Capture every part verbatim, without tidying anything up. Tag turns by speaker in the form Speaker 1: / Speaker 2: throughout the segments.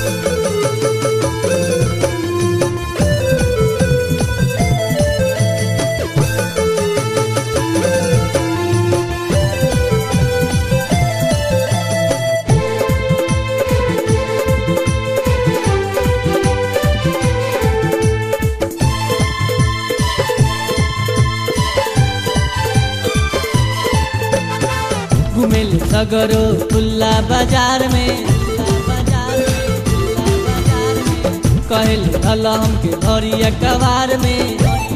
Speaker 1: घुमेल सगरो खुला बाजार में कहल हल हमके भरिया कबार में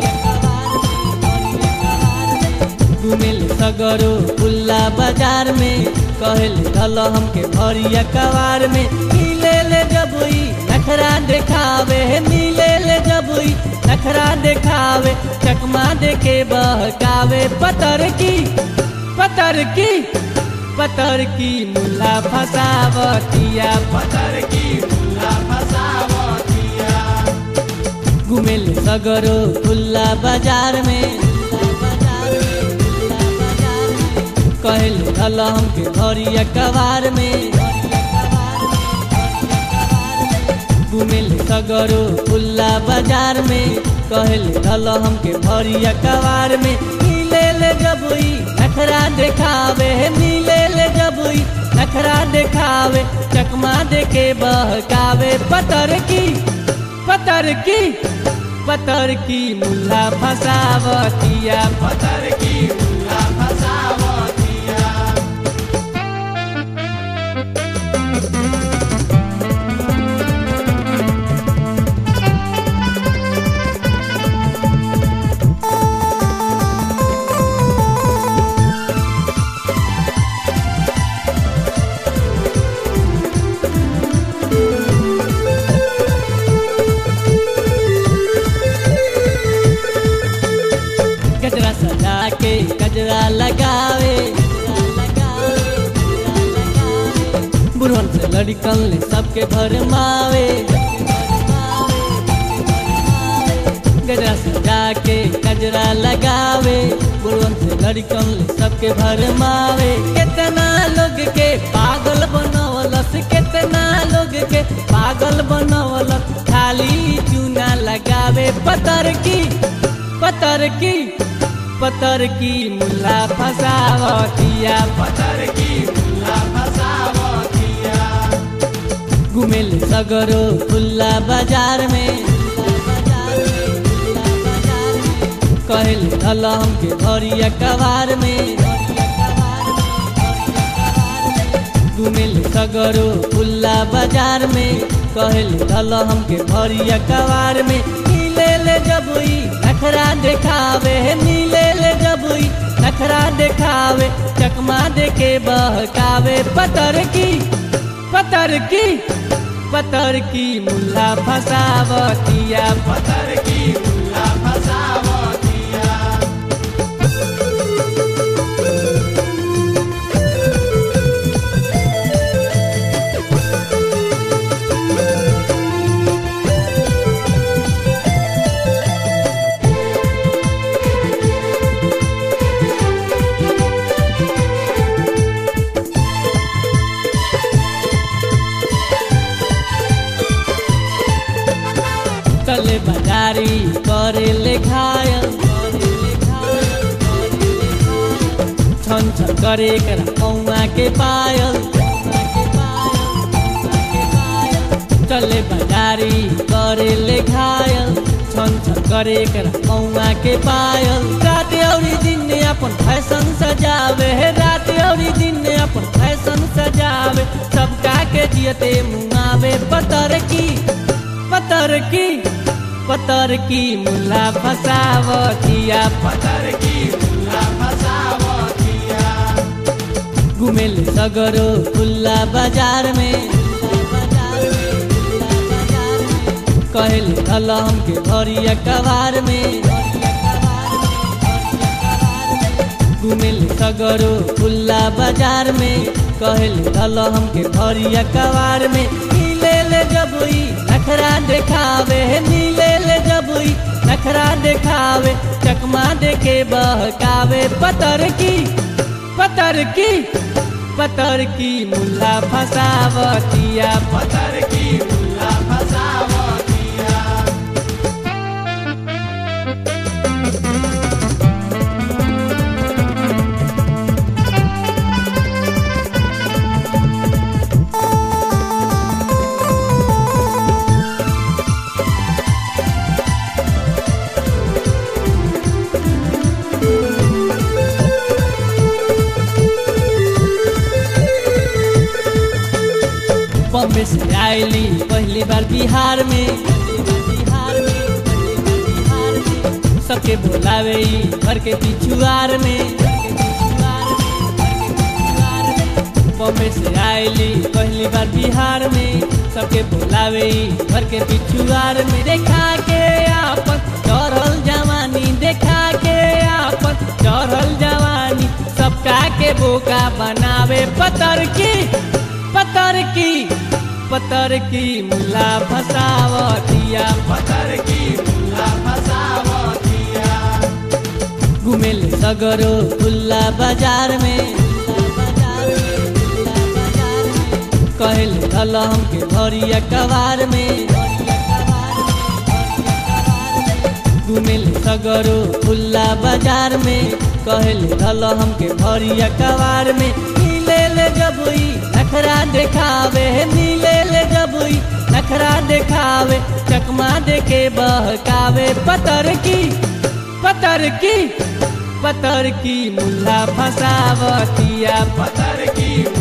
Speaker 1: घुमेल सगरो खुला बाजार में कहल हल हमके भरिया कबार में मिले ले जबुई नखरा देखावे मिले ले जबुई नखरा देखावे चकमा देके बहकावे पतर की पतर की पतर की मुल्ला फसावतिया
Speaker 2: पतर की मुल्ला फसावतिया।
Speaker 1: घुमेल सगरो खुला बाजार में कहल हल हमके भरिया कबार में घुमेल सगरो खुला बाजार में कहल हल हमके भरिया कबार में मिले ले जबुई नखरा देखावे मिले ले जबुई नखरा देखावे चकमा देके बहकावे पतर की पतर की पतर की मुल्ला फसावतिया
Speaker 2: पतर की मुल्ला फसावतिया।
Speaker 1: गजरा सजा के गजरा लगावे बुढ़वन से लड़कन ले सबके भरमावे गजरा सजा के गजरा लगावे बुढ़वन से लड़कन ले सबके भरमावे कितना लोग के पागल बनवलस कितना लोग के पागल बनवलस खाली चूना लगावे पतर की पतर की पतर की मुल्ला फसावतिया
Speaker 2: पतर की मुल्ला फसावतिया।
Speaker 1: घुमेल सगरो खुला बाजार में कहल हल हमके भरिया कबार में घुमेल सगरो खुला बाजार में कहल हल हमके भरिया कबार में मिले ले जबुई नखरा देखावे मिले ले जबुई नखरा देखावे चकमा देके बहकावे पतर की पतर की पतर की मुल्ला फसावतिया
Speaker 2: पतर की मुल्ला फसावतिया।
Speaker 1: चले बाजारी करे ले घायल छन छन करे करा कौआ के पायल चले बाजारी करे ले घायल छन छन करे करा कौआ के पायल रात और दिन अपन फैशन सजावे रात और दिन अपन फैशन सजावे सबका के जियते मुआवे पतर की पतर की पतर की मुल्ला फसावतिया
Speaker 2: पतर की मुल्ला फसावतिया।
Speaker 1: घुमेल सगरो खुला बाजार में कहल हल हमके भरिया कबार में घुमेल सगरो खुला बाजार में कहल हल हमके भरिया कबार में मिले ले जबुई नखरा देखावे मिले ले जबुई नखरा देखावे चकमा देके बहकावे पतर की पतर की पतर की मुल्ला फसावतिया
Speaker 2: पतर की
Speaker 1: से आईली पहली बार बिहार में बिहार में बिहार में सबके बोलावे ई घर के पिछुआर में बॉम्बे से आईली पहली बार बिहार में सबके बोलावे ई घर के पिछुआर में देखा के आपन चढ़ल जवानी देखा के आपन चढ़ल जवानी सबका के बोका बनावे पतर की पतर की पतर की मुल्ला फसावतिया
Speaker 2: पतर की मुल्ला फसावतिया
Speaker 1: घुमेले सगरो खुल्ला बाजार में कहले धल हमके भरिया कबार में घुमेले सगरो खुल्ला बाजार में कहले धल हमके भरिया कबार में मिले ले जबुई नखरा देखावे मिले ले जबुई नखरा देखावे चकमा देके बहकावे पतर की पतर की पतर की मुल्ला फसावतिया
Speaker 2: पतर की